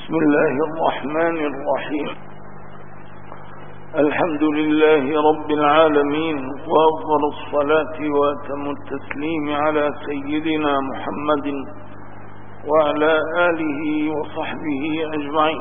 بسم الله الرحمن الرحيم. الحمد لله رب العالمين، وأفضل الصلاة وأتم التسليم على سيدنا محمد وعلى آله وصحبه أجمعين.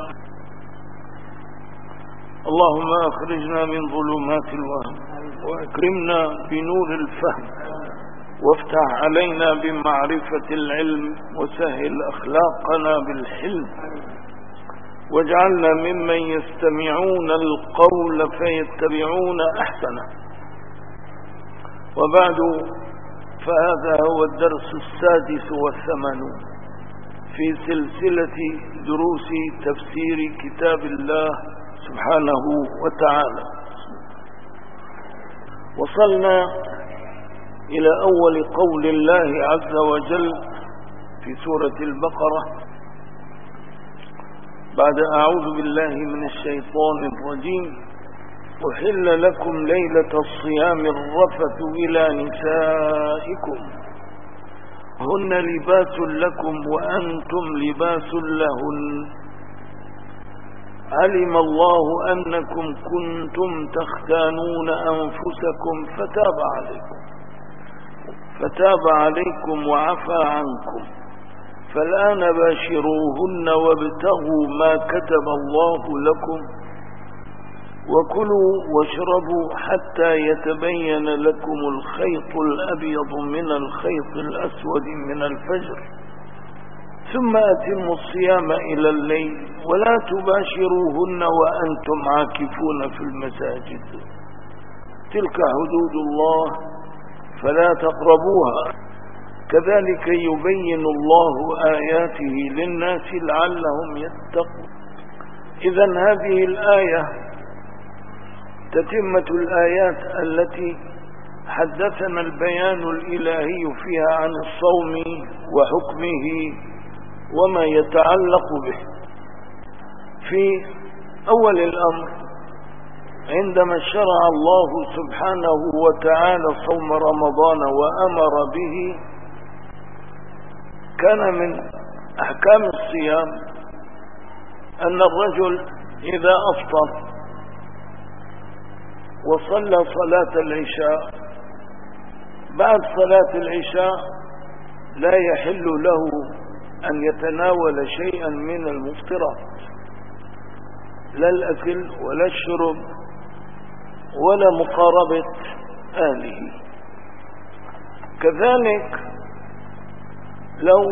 اللهم أخرجنا من ظلمات الوهم وأكرمنا بنور الفهم، وافتح علينا بمعرفة العلم، وسهل أخلاقنا بالحلم، واجعلنا ممن يستمعون القول فيتبعون أحسنه. وبعد، فهذا هو الدرس 86 في سلسلة دروس تفسير كتاب الله سبحانه وتعالى. وصلنا إلى أول قول الله عز وجل في سورة البقرة بعد أعوذ بالله من الشيطان الرجيم: أحل لكم ليلة الصيام الرفث إلى نسائكم هن لباس لكم وأنتم لباس لهن علم الله أنكم كنتم تختانون أنفسكم فتاب عليكم وعفى عنكم، فالآن باشروهن وابتغوا ما كتب الله لكم وكلوا واشربوا حتى يتبين لكم الخيط الأبيض من الخيط الأسود من الفجر، ثم أتموا الصيام إلى الليل ولا تباشروهن وأنتم عاكفون في المساجد، تلك حدود الله فلا تقربوها، كذلك يبين الله آياته للناس لعلهم يتقون. إذن هذه الآية تتمة الآيات التي حدثنا البيان الإلهي فيها عن الصوم وحكمه وما يتعلق به. في أول الأمر، عندما شرع الله سبحانه وتعالى صوم رمضان وأمر به، كان من أحكام الصيام أن الرجل إذا أفطر وصلى صلاة العشاء، بعد صلاة العشاء لا يحل له أن يتناول شيئا من المفطرات، لا الأكل ولا الشرب ولا مقاربة أهله. كذلك لو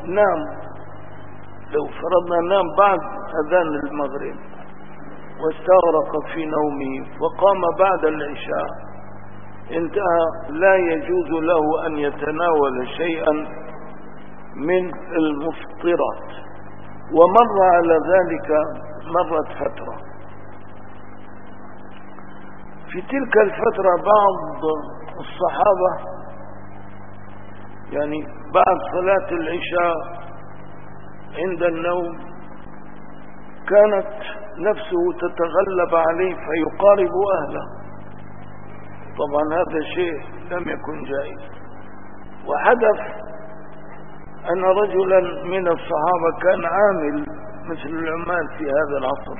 فرضنا نام بعد أذان المغرب واستغرق في نومه وقام بعد العشاء، انتهى، لا يجوز له أن يتناول شيئا من المفطرات. ومر على ذلك مرت فترة، في تلك الفترة بعض الصحابة يعني بعد صلاة العشاء عند النوم كانت نفسه تتغلب عليه فيقارب أهله. طبعا هذا شيء لم يكن جائز. وحدث أن رجلا من الصحابة كان عامل مثل العمال في هذا العصر،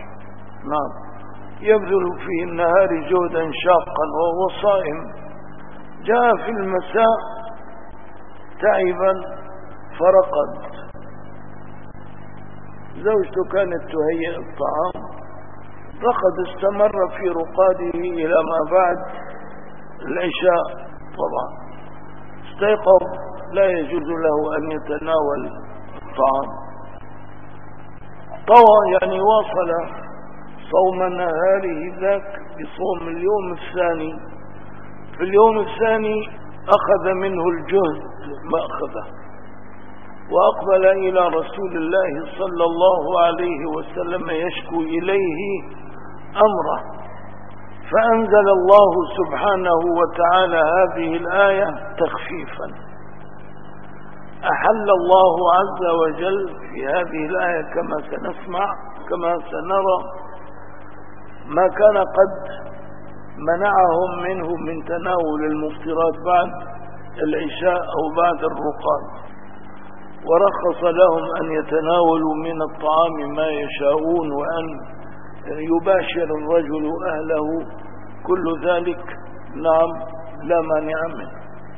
يبذل في النهار جهدا شاقا وهو صائم، جاء في المساء تعبا فرقد، زوجته كانت تهيئ الطعام، رقد، استمر في رقاده إلى ما بعد العشاء. طبعا استيقظ، لا يجوز له أن يتناول الطعام، طوى يعني واصل صوم نهاره ذاك بصوم اليوم الثاني. في اليوم الثاني أخذ منه الجهد ما أخذه، وأقبل إلى رسول الله صلى الله عليه وسلم يشكو إليه أمره، فأنزل الله سبحانه وتعالى هذه الآية تخفيفا. أحل الله عز وجل في هذه الآية كما سنسمع كما سنرى ما كان قد منعهم منه من تناول المفطرات بعد العشاء أو بعد الرقاد، ورخص لهم أن يتناولوا من الطعام ما يشاءون وأن يباشر الرجل أهله، كل ذلك نعم لا مانع منه.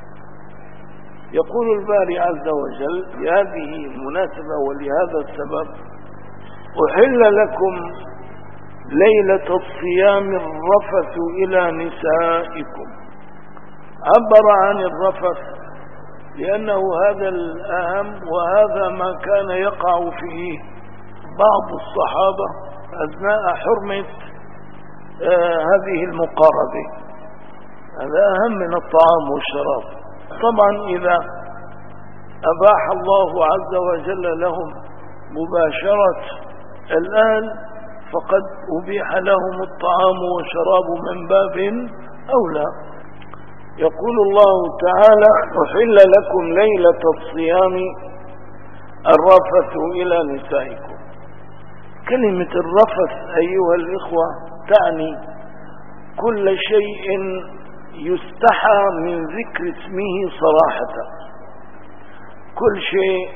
يقول الباري عز وجل بهذه المناسبة ولهذا السبب: أحل لكم ليلة الصيام الرفث إلى نسائكم. عبر عن الرفث لأنه هذا الأهم، وهذا ما كان يقع فيه بعض الصحابة أثناء حرمة هذه المقاربة. هذا أهم من الطعام والشراب. طبعا إذا أباح الله عز وجل لهم مباشرة الأهل فقد أبيح لهم الطعام والشراب من باب أولى. يقول الله تعالى: أحل لكم ليلة الصيام الرفث إلى نسائكم. كلمة الرفث أيها الإخوة تعني كل شيء يستحى من ذكر اسمه صراحة، كل شيء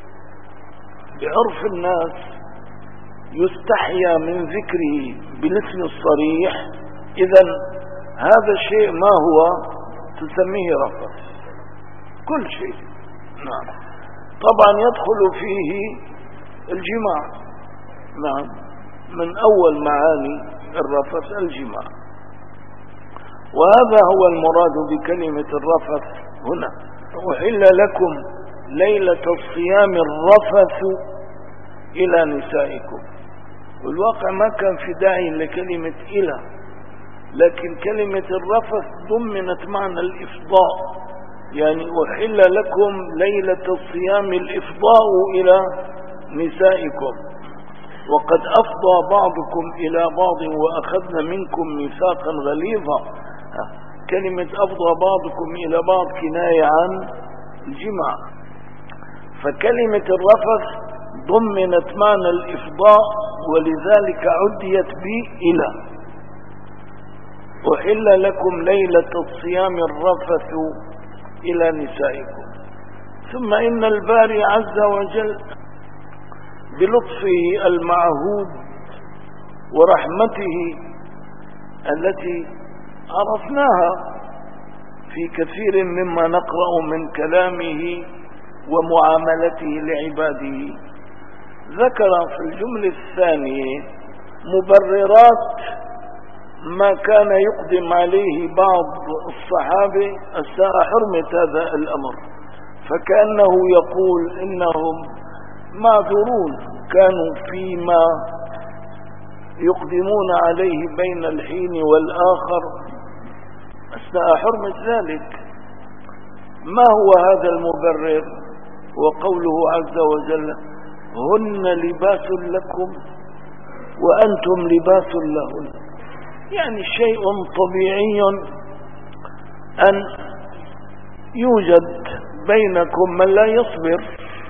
بعرف الناس يستحيا من ذكره بالاسم الصريح، إذن هذا الشيء ما هو تسميه رفث، كل شيء. نعم. طبعا يدخل فيه الجماع، نعم، من أول معاني الرفث الجماع، وهذا هو المراد بكلمة الرفث هنا. أحل لكم ليلة الصيام الرفث إلى نسائكم. والواقع ما كان في داعي لكلمة إلى، لكن كلمة الرفث ضمنت معنى الإفضاء، يعني أحل لكم ليلة الصيام الإفضاء إلى نسائكم، وقد أفضى بعضكم إلى بعض وأخذنا منكم ميثاقا غليظا. كلمة أفضى بعضكم إلى بعض كناية عن الجماع، فكلمة الرفث ضمنت معنى الإفضاء، ولذلك عديت إلى. أحل لكم ليلة الصيام الرفث إلى نسائكم. ثم إن الباري عز وجل بلطفه المعهود ورحمته التي عرفناها في كثير مما نقرأ من كلامه ومعاملته لعباده، ذكر في الجملة الثانية مبررات ما كان يقدم عليه بعض الصحابة أثناء حرمة هذا الأمر، فكأنه يقول إنهم معذورون، كانوا فيما يقدمون عليه بين الحين والآخر أثناء حرمة ذلك. ما هو هذا المبرر؟ وقوله عز وجل: هن لباس لكم وأنتم لباس لهن. يعني شيء طبيعي أن يوجد بينكم من لا يصبر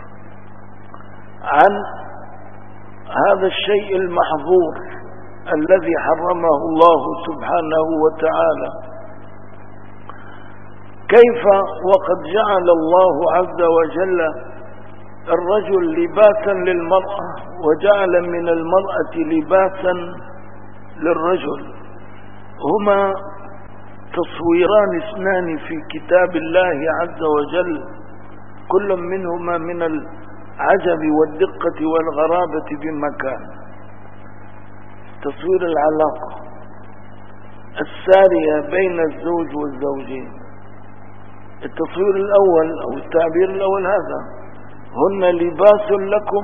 عن هذا الشيء المحظور الذي حرمه الله سبحانه وتعالى. كيف وقد جعل الله عز وجل الرجل لباسا للمرأة، وجعل من المرأة لباسا للرجل. هما تصويران اثنان في كتاب الله عز وجل، كل منهما من العجب والدقة والغرابة بمكان. تصوير العلاقة السارية بين الزوج والزوجين. التصوير الأول أو التعبير الأول هذا: هن لباس لكم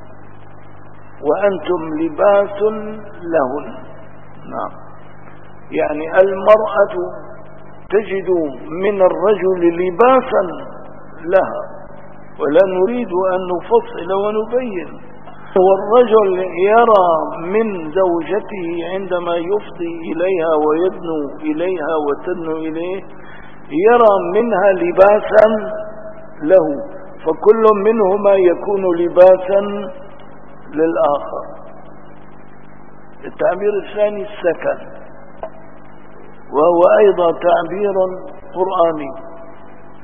وأنتم لباس لهن. نعم، يعني المرأة تجد من الرجل لباسا لها، ولا نريد أن نفصل ونبين. والرجل يرى من زوجته عندما يفضي إليها ويدنو إليها وتدنو إليه، يرى منها لباسا له، فكل منهما يكون لباسا للآخر. التعبير الثاني السكن، وهو أيضا تعبير قرآني،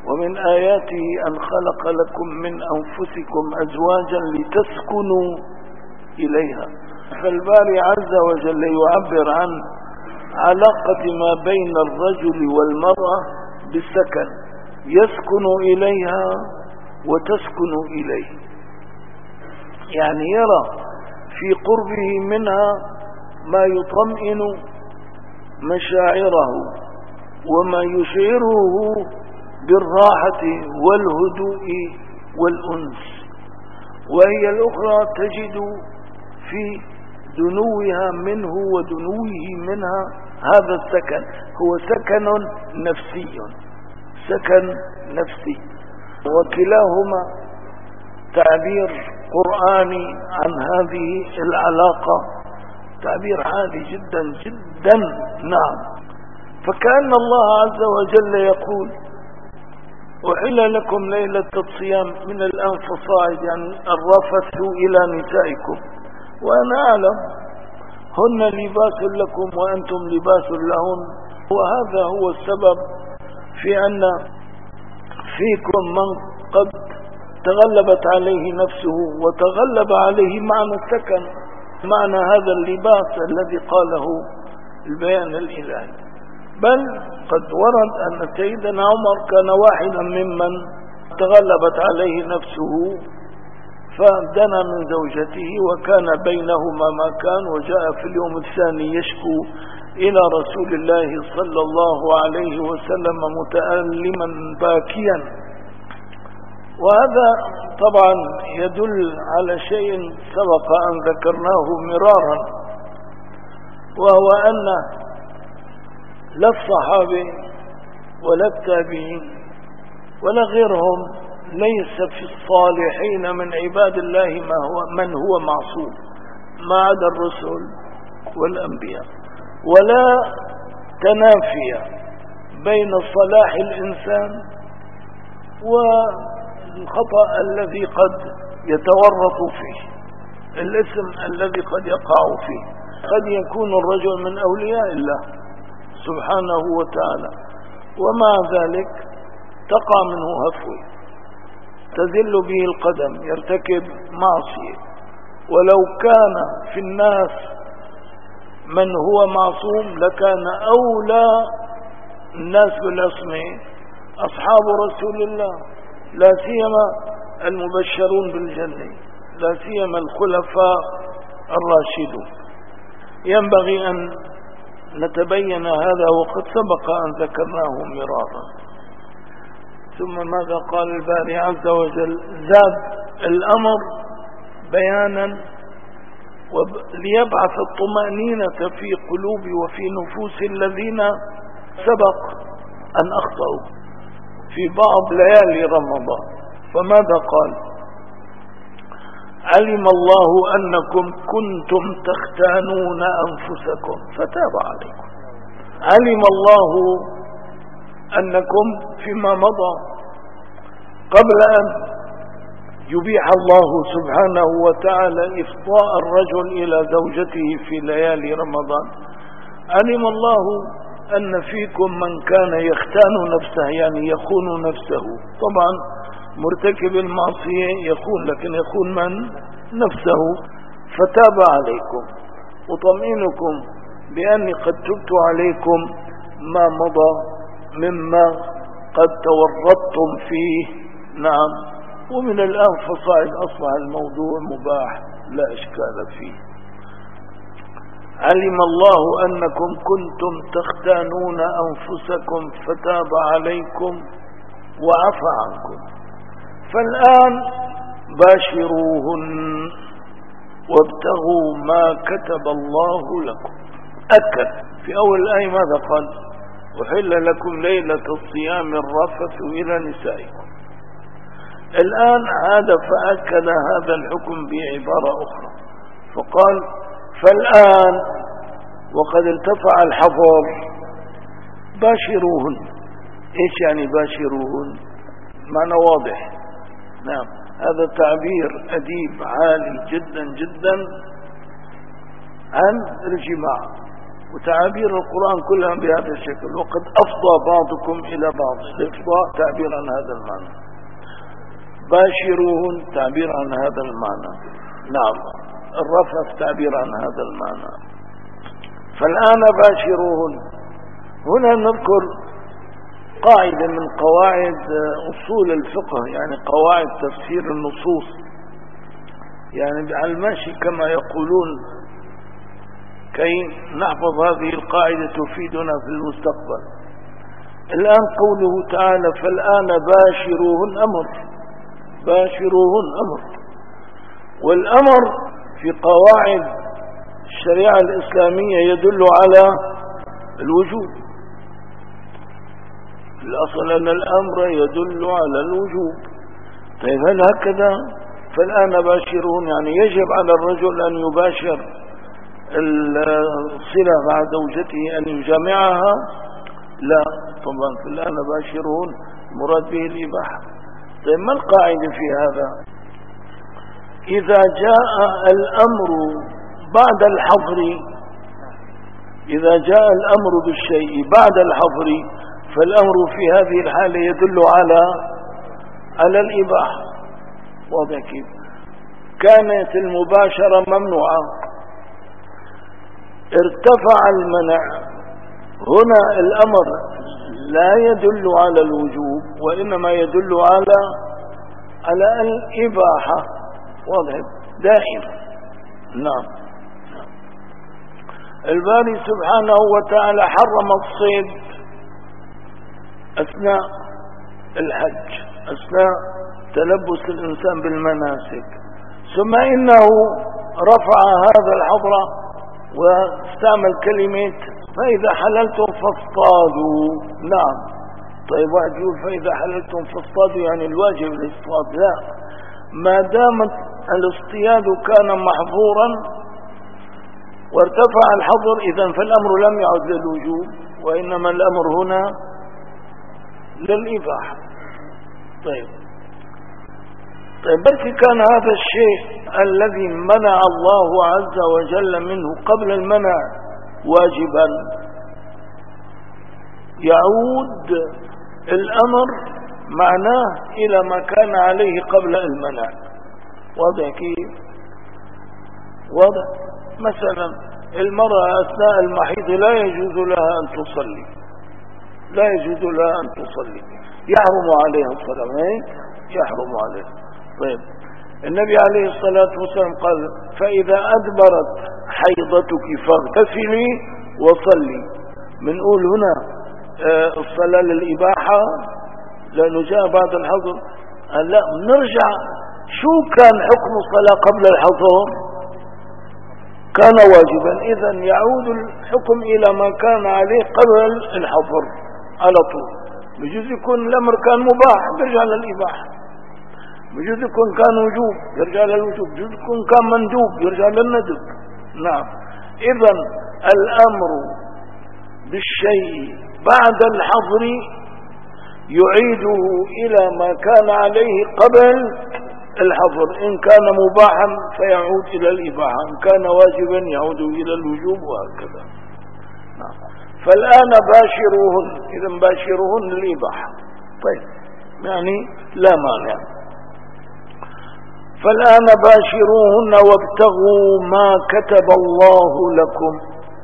ومن آياته أن خلق لكم من أنفسكم أزواجا لتسكنوا إليها. فالباري عز وجل يعبر عن علاقة ما بين الرجل والمرأة بالسكن، يسكن إليها وتسكن إليه، يعني يرى في قربه منها ما يطمئن مشاعره وما يشعره بالراحة والهدوء والأنس، وهي الأخرى تجد في دنوها منه ودنوه منها هذا السكن، هو سكن نفسي، سكن نفسي، وكلاهما تعبير قرآني عن هذه العلاقة، تعبير عالي جدا جدا. نعم، فكأن الله عز وجل يقول أحل لكم ليلة الصيام من الآن فصاعد، يعني الرفث إلى نسائكم، وأنا أعلم هن لباس لكم وأنتم لباس لهن، وهذا هو السبب في أن فيكم من قد تغلبت عليه نفسه وتغلب عليه معنى السكن، معنى هذا اللباس الذي قاله البيان الإلهي. بل قد ورد أن سيدنا عمر كان واحدا ممن تغلبت عليه نفسه فدنا من زوجته، وكان بينهما ما كان، وجاء في اليوم الثاني يشكو إلى رسول الله صلى الله عليه وسلم متألما باكيا. وهذا طبعا يدل على شيء سبق أن ذكرناه مرارا، وهو أن لا الصحابة ولا التابعين ولا غيرهم ليس في الصالحين من عباد الله من هو معصوم ما عدا الرسل والأنبياء، ولا تنافي بين صلاح الإنسان والخطأ الذي قد يتورط فيه، الاسم الذي قد يقع فيه. قد يكون الرجل من أولياء الله سبحانه وتعالى، ومع ذلك تقع منه هفوة، تزل به القدم، يرتكب معصية. ولو كان في الناس من هو معصوم لكان أولى الناس بالعصمة أصحاب رسول الله، لا سيما المبشرون بالجنة، لا سيما الخلفاء الراشدون. ينبغي أن نتبين هذا، وقد سبق أن ذكرناه مرارا. ثم ماذا قال الباري عز وجل؟ زاد الأمر بيانا ليبعث الطمأنينة في قلوب وفي نفوس الذين سبق أن أخطأوا في بعض ليالي رمضان. فماذا قال؟ علم الله أنكم كنتم تختانون أنفسكم فتاب عليكم. علم الله أنكم فيما مضى قبل أن يبيح الله سبحانه وتعالى إفضاء الرجل إلى زوجته في ليالي رمضان، علم الله أن فيكم من كان يختان نفسه، يعني يخون نفسه. طبعا مرتكب المعصية يخون، لكن يخون من؟ نفسه. فتاب عليكم وطمئنكم بأني قد تبت عليكم ما مضى مما قد تورطتم فيه. نعم، ومن الآن فصاعد أصبح الموضوع مباح لا إشكال فيه. علم الله أنكم كنتم تختانون أنفسكم فتاب عليكم وعفى عنكم، فالآن باشروهن وابتغوا ما كتب الله لكم. أكد في أول الآية ماذا قال؟ أحل لكم ليلة الصيام الرفث إلى نسائكم. الآن عاد فأكد هذا الحكم بعبارة أخرى فقال فالآن وقد ارتفع الحظر باشروهن. إيش يعني باشروهن؟ معنى واضح. نعم، هذا تعبير أديب عالي جدا جدا عن الجماع، وتعابير القرآن كلها بهذا الشكل. وقد أفضى بعضكم إلى بعض، الإفضاء تعبير عن هذا المعنى، باشروهن تعبير عن هذا المعنى، نعم الرفث تعبير عن هذا المعنى. فالآن باشروهن. هنا نذكر قاعدة من قواعد أصول الفقه، يعني قواعد تفسير النصوص، يعني على الماشي كما يقولون، كي نحفظ هذه القاعدة تفيدنا في المستقبل. الآن قوله تعالى فالآن باشروهن أمر، باشروهن أمر، والأمر في قواعد الشريعة الإسلامية يدل على الوجوب. الأصل أن الأمر يدل على الوجوب. طيب هل هكذا؟ فالآن باشروهن يعني يجب على الرجل أن يباشر الصلة مع زوجته، أن يجامعها؟ لا طبعا. فالآن باشروهن مراد به الإباحة. طيب ما القاعدة في هذا؟ إذا جاء الأمر بعد الحظر، إذا جاء الأمر بالشيء بعد الحظر فالأمر في هذه الحالة يدل على الإباحة. واضح كيف؟ كانت المباشرة ممنوعة، ارتفع المنع، هنا الأمر لا يدل على الوجوب وإنما يدل على الإباحة. واضح دائما. نعم. الباري سبحانه وتعالى حرم الصيد أثناء الحج، أثناء تلبس الإنسان بالمناسك، ثم إنه رفع هذا الحظر واستعمل كلمة فإذا حللتم فاصطادوا. نعم. طيب واحد يقول فإذا حللتم فاصطادوا يعني الواجب الاصطياد؟ لا، ما دامت الاصطياد كان محظورا وارتفع الحظر إذن فالأمر لم يعد للوجوب وإنما الأمر هنا للإباحة. طيب بل كان هذا الشيء الذي منع الله عز وجل منه قبل المنع واجبا، يعود الأمر معناه إلى ما كان عليه قبل المنع. واضح كيف؟ واضح. مثلا المرأة أثناء المحيض لا يجوز لها أن تصلي، لا يجوز لها أن تصلي، يحرم عليها الصلاة، يحرم عليها. طيب النبي عليه الصلاة والسلام قال فإذا أدبرت حيضتك فاغتسلي وصلي. بنقول هنا الصلاة للإباحة لأنه جاء بعد الحظر. لا، نرجع شو كان حكم الصلاة قبل الحظر؟ كان واجبا، إذن يعود الحكم إلى ما كان عليه قبل الحظر على طول. بجوز يكون الأمر كان مباح يرجع للإباحة، بجوز يكون كان وجوب يرجع للوجوب، بجوز يكون كان مندوب يرجع للندب. نعم. إذن الأمر بالشيء بعد الحظر يعيده إلى ما كان عليه قبل الحظر. إن كان مباحا فيعود إلى الإباحة، إن كان واجبا يعود إلى الوجوب، وهكذا. نعم. فالآن باشروهن، إذن باشروهن للإباحة. طيب يعني لا مانع. فالآن باشروهن وابتغوا ما كتب الله لكم.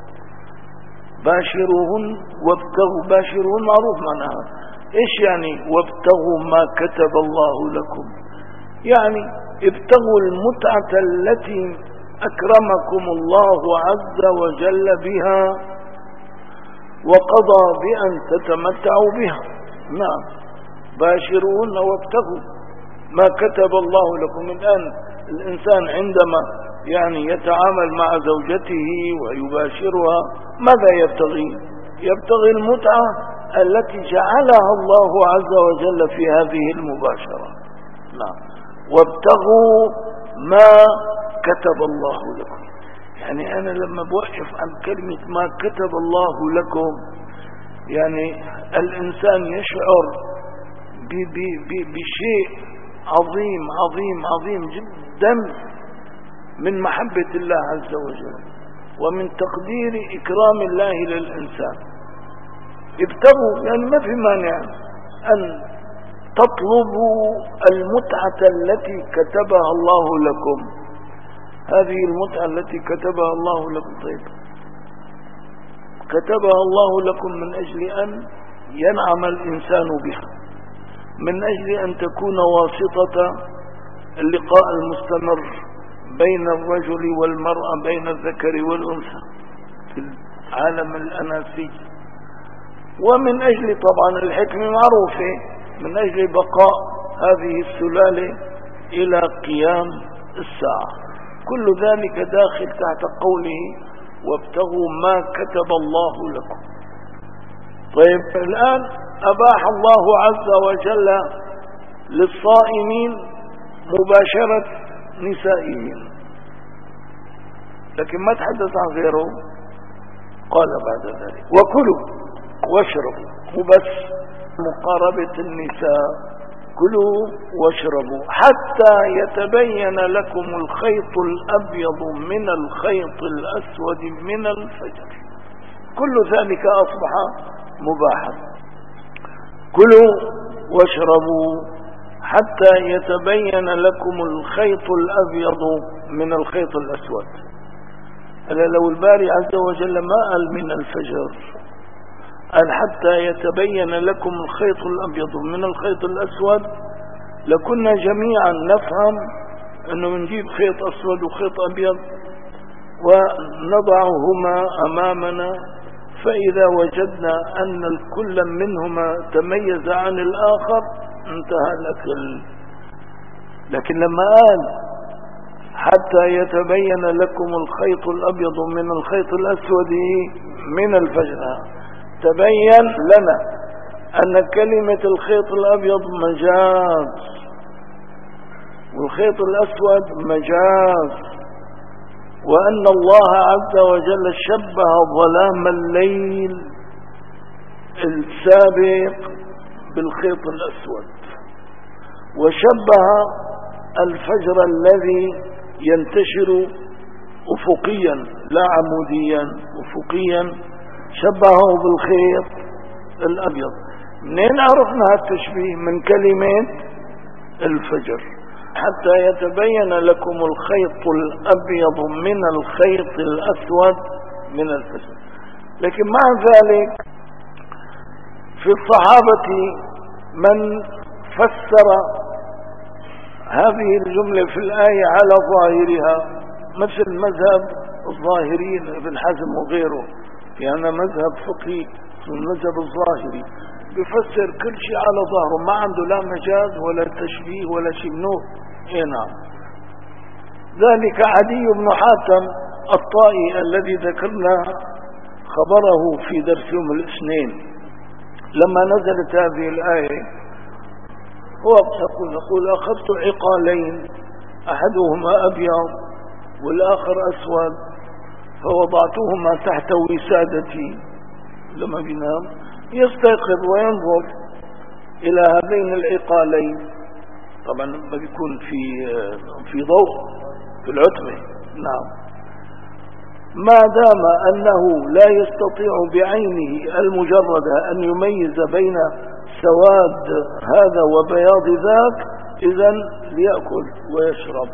باشروهن وابتغوا، باشروهن معروف معناها ايش يعني وابتغوا ما كتب الله لكم؟ يعني ابتغوا المتعة التي أكرمكم الله عز وجل بها وقضى بأن تتمتعوا بها. نعم. باشروهن وابتغوا ما كتب الله لكم. الآن الإنسان عندما يعني يتعامل مع زوجته ويباشرها ماذا يبتغي؟ يبتغي المتعة التي جعلها الله عز وجل في هذه المباشرة. نعم. وابتغوا ما كتب الله لكم. يعني أنا لما بوقف عن كلمة ما كتب الله لكم يعني الإنسان يشعر بشيء عظيم عظيم عظيم جدا من محبة الله عز وجل. ومن تقدير إكرام الله للإنسان. ابتغوا، يعني ما في مانع أن تطلبوا المتعة التي كتبها الله لكم. هذه المتعة التي كتبها الله لكم، طيب كتبها الله لكم من أجل أن ينعم الإنسان بها، من أجل أن تكون واسطة اللقاء المستمر بين الرجل والمرأة، بين الذكر والأنثى في العالم الأناسي، ومن أجل طبعا الحكمة معروفة، من أجل بقاء هذه السلالة إلى قيام الساعة. كل ذلك داخل تحت قوله وابتغوا ما كتب الله لكم. طيب الآن أباح الله عز وجل للصائمين مباشرة نسائهم، لكن ما تحدث عن غيره. قال بعد ذلك وكلوا واشربوا، وبس مقاربة النساء، كلوا واشربوا حتى يتبين لكم الخيط الأبيض من الخيط الأسود من الفجر. كل ذلك أصبح مباحا. كلوا واشربوا حتى يتبين لكم الخيط الأبيض من الخيط الأسود. ألا لو الباري عز وجل ما قال من الفجر، قال حتى يتبين لكم الخيط الأبيض من الخيط الأسود، لكنا جميعا نفهم أنه نجيب خيط أسود وخيط أبيض ونضعهما أمامنا، فإذا وجدنا أن الكل منهما تميز عن الآخر انتهى الأكل. لكن لما قال حتى يتبين لكم الخيط الأبيض من الخيط الأسود من الفجر، تبين لنا أن كلمة الخيط الأبيض مجاز والخيط الأسود مجاز، وأن الله عز وجل شبه ظلام الليل السابق بالخيط الأسود، وشبه الفجر الذي ينتشر أفقيا لا عموديا، أفقيا شبهه بالخيط الأبيض. منين عرفنا التشبيه؟ من كلمة الفجر، حتى يتبين لكم الخيط الأبيض من الخيط الأسود من الفجر. لكن مع ذلك في الصحابة من فسر هذه الجملة في الآية على ظاهرها، مثل مذهب الظاهرين ابن حزم وغيره، يعني مذهب فقهي المذهب الظاهري بيفسر كل شيء على ظهره، ما عنده لا مجاز ولا تشبيه ولا شيء منه. نعم، ذلك عدي بن حاتم الطائي الذي ذكرنا خبره في درس يوم الاثنين، لما نزلت هذه الآية هو يقول أخذت عقالين أحدهما أبيض والآخر أسود فوضعتهما تحت وسادتي. لما بينام يستيقظ وينظر إلى هذين العقالين، طبعا ما بيكون في ضوء في العتمة. نعم، ما دام أنه لا يستطيع بعينه المجردة أن يميز بين سواد هذا وبياض ذاك، إذن ليأكل ويشرب.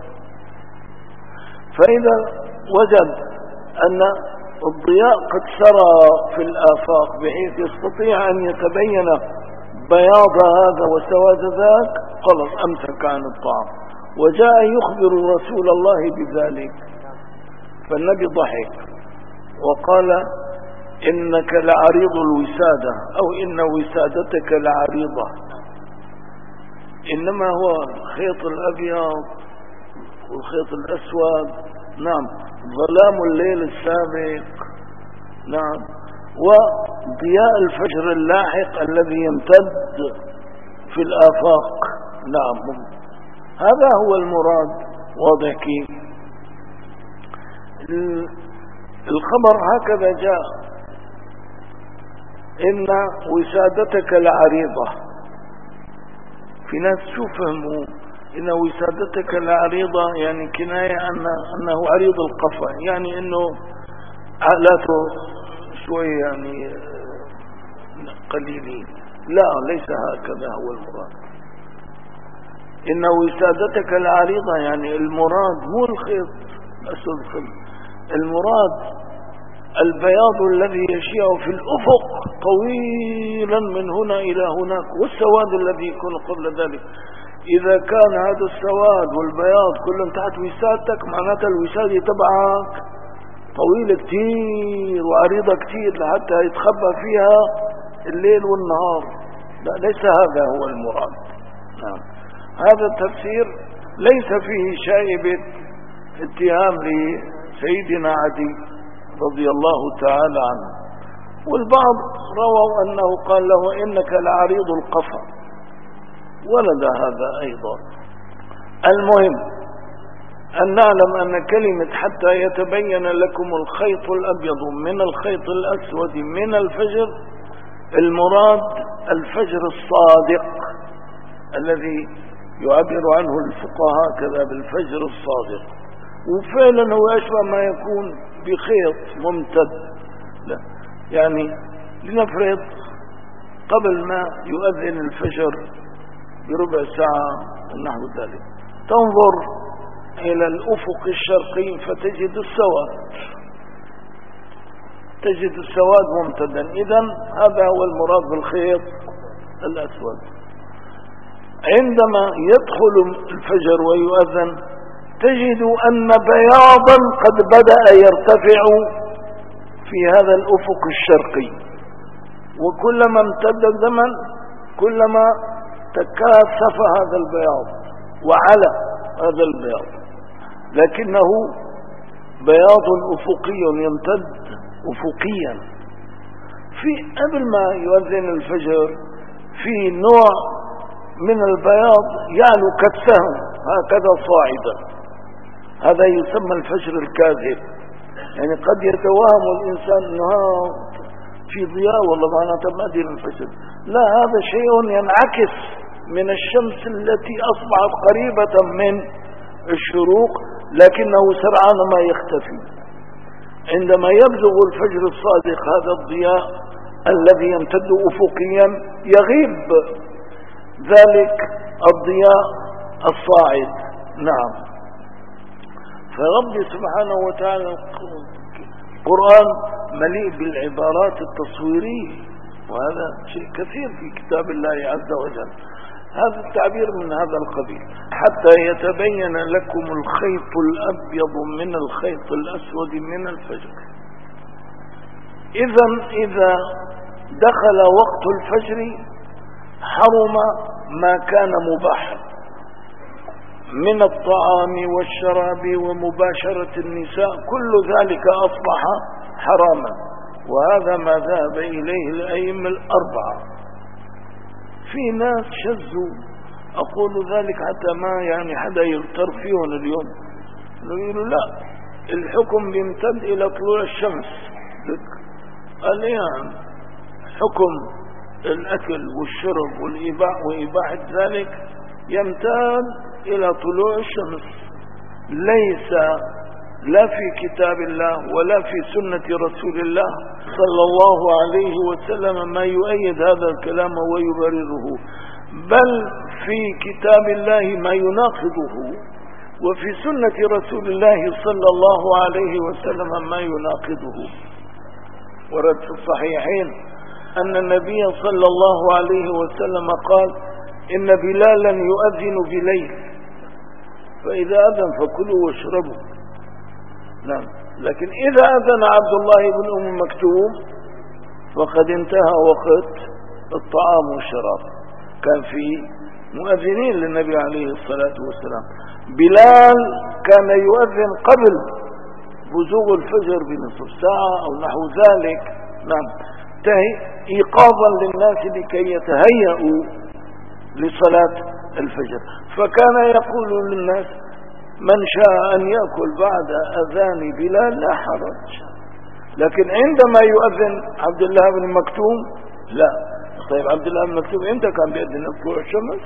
فإذا وجد أن الضياء قد سرى في الآفاق بحيث يستطيع أن يتبين بياض هذا وسواد ذاك، خلص أمسك عن الطعام. وجاء يخبر رسول الله بذلك، فالنبي ضحك وقال إنك لعريض الوسادة، أو إن وسادتك لعريضة، إنما هو الخيط الأبيض والخيط الأسود. نعم، ظلام الليل السابق، نعم، وضياء الفجر اللاحق الذي يمتد في الآفاق. نعم، هذا هو المراد. واضح كيف؟ الخبر هكذا جاء، إن وسادتك لعريضة. في ناس شو فهموا إن وسادتك لعريضة يعني كناية أنه عريض القفا، يعني إنه آلاته شوي يعني قليلين. لا، ليس هكذا هو المراد. إن وسادتك العريضة يعني المراد مو الخيط الأسود، المراد البياض الذي يشيع في الأفق طويلا من هنا إلى هناك، والسواد الذي يكون قبل ذلك. إذا كان هذا السواد والبياض كلهم تحت وسادتك، معناتها الوسادة تبعك طويلة كتير وعريضة كتير لحتى يتخبى فيها الليل والنهار. لا، ليس هذا هو المراد. نعم، هذا التفسير ليس فيه شائبة اتهام لسيدنا عدي رضي الله تعالى عنه. والبعض رووا أنه قال له إنك لعريض القفا، ولد هذا أيضا. المهم أن نعلم أن كلمة حتى يتبين لكم الخيط الأبيض من الخيط الأسود من الفجر، المراد الفجر الصادق الذي يعبر عنه الفقهاء كذا بالفجر الصادق. وفعلا هو أشبه ما يكون بخيط ممتد. لا يعني لنفرض قبل ما يؤذن الفجر بربع ساعة نحو ذلك تنظر إلى الأفق الشرقي فتجد السواد، تجد السواد ممتدا. إذن هذا هو المراد بالخيط الأسود. عندما يدخل الفجر ويؤذن تجد أن بياضا قد بدأ يرتفع في هذا الأفق الشرقي، وكلما امتد الزمن كلما تكاثف هذا البياض وعلى هذا البياض، لكنه بياض أفقي يمتد أفقيا. في قبل ما يؤذن الفجر في نوع من البياض يعلو كالسهم هكذا صاعدا، هذا يسمى الفجر الكاذب. يعني قد يتوهم الإنسان أنه في ضياء والله معناته ما أدري الفجر، لا، هذا شيء ينعكس من الشمس التي أصبحت قريبة من الشروق، لكنه سرعان ما يختفي. عندما يبلغ الفجر الصادق هذا الضياء الذي يمتد أفقيا يغيب ذلك الضياء الصاعد. نعم، فرب سبحانه وتعالى القرآن مليء بالعبارات التصويرية، وهذا شيء كثير في كتاب الله عز وجل. هذا التعبير من هذا القبيل، حتى يتبين لكم الخيط الأبيض من الخيط الأسود من الفجر. إذا دخل وقت الفجر حرم ما كان مباحا من الطعام والشراب ومباشرة النساء، كل ذلك أصبح حراما، وهذا ما ذهب إليه الأئمة الأربعة. في ناس شذوا، أقول ذلك حتى ما يعني حدا يغتر فيهم اليوم، يقولوا لا، الحكم يمتد إلى طلوع الشمس. قال يعني حكم الأكل والشرب وإباحة ذلك يمتد إلى طلوع الشمس. ليس لا في كتاب الله ولا في سنة رسول الله صلى الله عليه وسلم ما يؤيد هذا الكلام ويبرره، بل في كتاب الله ما يناقضه، وفي سنة رسول الله صلى الله عليه وسلم ما يناقضه. ورد في الصحيحين أن النبي صلى الله عليه وسلم قال إن بلالا يؤذن بليل، فإذا أذن فكلوا واشربوا. نعم، لكن إذا أذن عبد الله بن أم مكتوم فقد انتهى وقت الطعام والشراب. كان في مؤذنين للنبي عليه الصلاة والسلام. بلال كان يؤذن قبل بزوغ الفجر بنصف ساعة أو نحو ذلك. نعم، إيقاظا للناس لكي يتهيئوا لصلاة الفجر. فكان يقول للناس من شاء أن يأكل بعد أذان بلال لا حرج، لكن عندما يؤذن عبد الله بن مكتوم لا. طيب عبد الله بن مكتوم امتى كان بيأذن؟ طلوع الشمس؟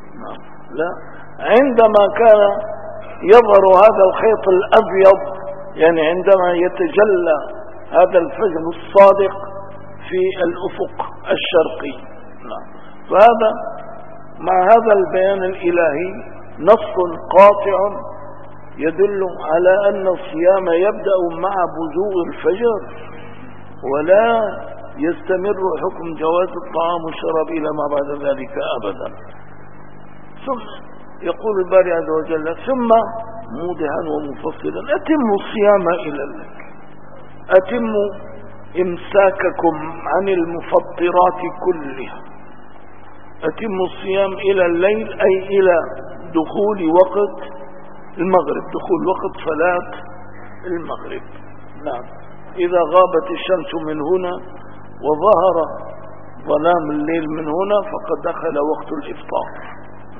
لا، عندما كان يظهر هذا الخيط الأبيض يعني عندما يتجلى هذا الفجر الصادق في الأفق الشرقي. فهذا مع هذا البيان الإلهي نص قاطع يدل على أن الصيام يبدأ مع بزوغ الفجر، ولا يستمر حكم جواز الطعام والشراب إلى ما بعد ذلك أبدا. ثم يقول الباري عز وجل: ثم موضحا ومفصلا: أتموا الصيام إلى الليل، أتموا إمساككم عن المفطرات كلها، أتموا الصيام إلى الليل أي إلى دخول وقت المغرب، دخول وقت صلاة المغرب. نعم، إذا غابت الشمس من هنا وظهر ظلام الليل من هنا فقد دخل وقت الإفطار.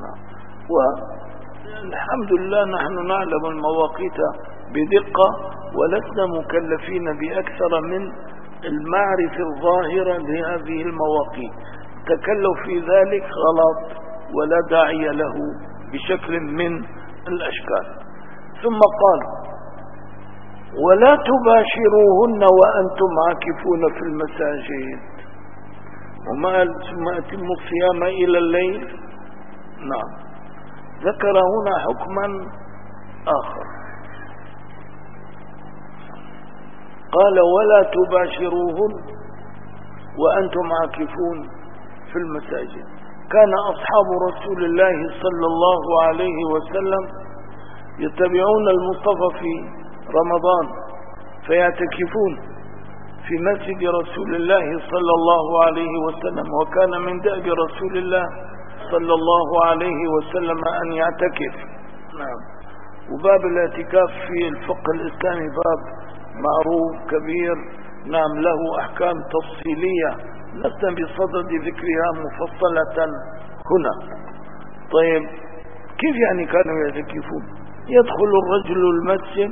والحمد لله نحن نعلم المواقيت بدقة، ولسنا مكلفين بأكثر من المعرفة الظاهرة لهذه المواقيت. تكلف في ذلك غلط ولا داعي له بشكل من الأشكال. ثم قال: ولا تباشروهن وأنتم عاكفون في المساجد. وما قال ثم أتموا الصيام إلى الليل؟ نعم، ذكر هنا حكما آخر، قال: ولا تباشروهن وأنتم عاكفون في المساجد. كان أصحاب رسول الله صلى الله عليه وسلم يتبعون المصطفى في رمضان فيعتكفون في مسجد رسول الله صلى الله عليه وسلم، وكان من دأب رسول الله صلى الله عليه وسلم أن يعتكف. نعم. وباب الاعتكاف في الفقه الإسلامي باب معروف كبير، نعم، له أحكام تفصيلية لسنا بصدد ذكرها مفصلة هنا. طيب، كيف يعني كانوا يعتكفون؟ يدخل الرجل المسجد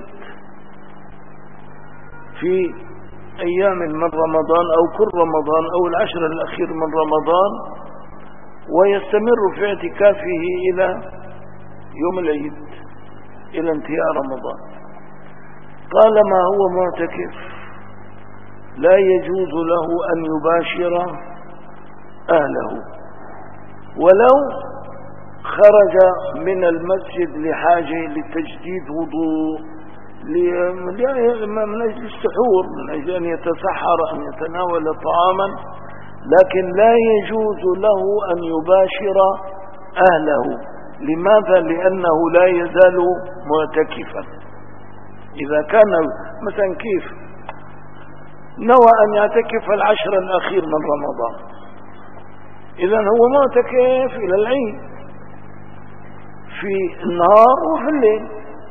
في أيام من رمضان أو كل رمضان أو العشر الأخير من رمضان، ويستمر في اعتكافه إلى يوم العيد، إلى انتهاء رمضان. طالما هو معتكف لا يجوز له أن يباشر أهله، ولو خرج من المسجد لحاجة لتجديد وضوء، من أجل السحور، من أجل أن يتسحر، أن يتناول طعاما، لكن لا يجوز له أن يباشر أهله. لماذا؟ لأنه لا يزال معتكفا. إذا كان مثلا كيف نوى أن يعتكف العشر الأخير من رمضان، إذن هو معتكف إلى العيد في النهار وفي الليل،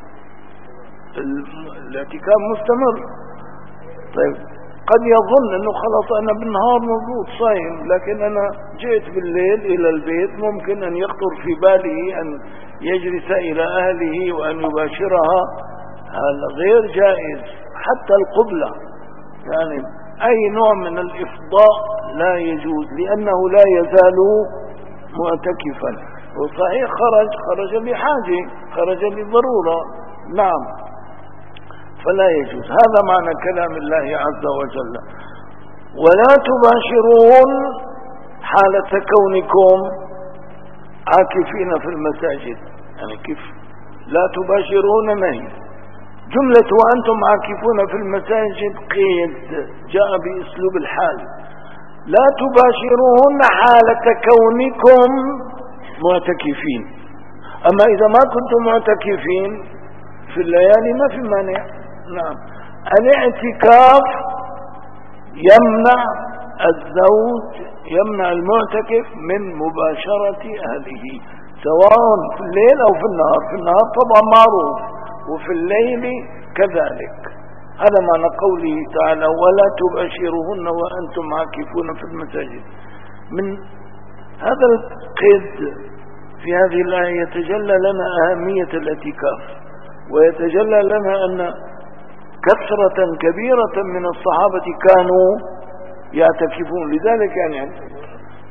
الاعتكاف مستمر. طيب، قد يظن أنه خلاص أنا بالنهار مضبوط صايم، لكن أنا جئت بالليل إلى البيت، ممكن أن يخطر في باله أن يجلس إلى أهله وأن يباشرها. هذا غير جائز. حتى القبلة، يعني أي نوع من الإفضاء لا يجوز، لأنه لا يزال معتكفا. وصحيح خرج بحاجة، خرج بضرورة، نعم، فلا يجوز. هذا معنى كلام الله عز وجل: ولا تباشرون حالة كونكم عاكفين في المساجد. يعني كيف لا تباشرون؟ نهي. جملة وأنتم عاكفون في المساجد قيد جاء بأسلوب الحال. لا تباشرون حالة كونكم معتكفين. أما إذا ما كنتم معتكفين في الليالي ما في مانع. نعم، الاعتكاف يمنع الزوج، يمنع المعتكف من مباشرة أهله، سواء في الليل أو في النهار. في النهار طبعا معروف، وفي الليل كذلك. هذا معنى قوله تعالى: ولا تباشرهن وأنتم عاكفون في المساجد. من هذا القيد في هذه الآية يتجلى لنا أهمية الاعتكاف، ويتجلى لنا أن كثرة كبيرة من الصحابة كانوا يعتكفون. لذلك يعني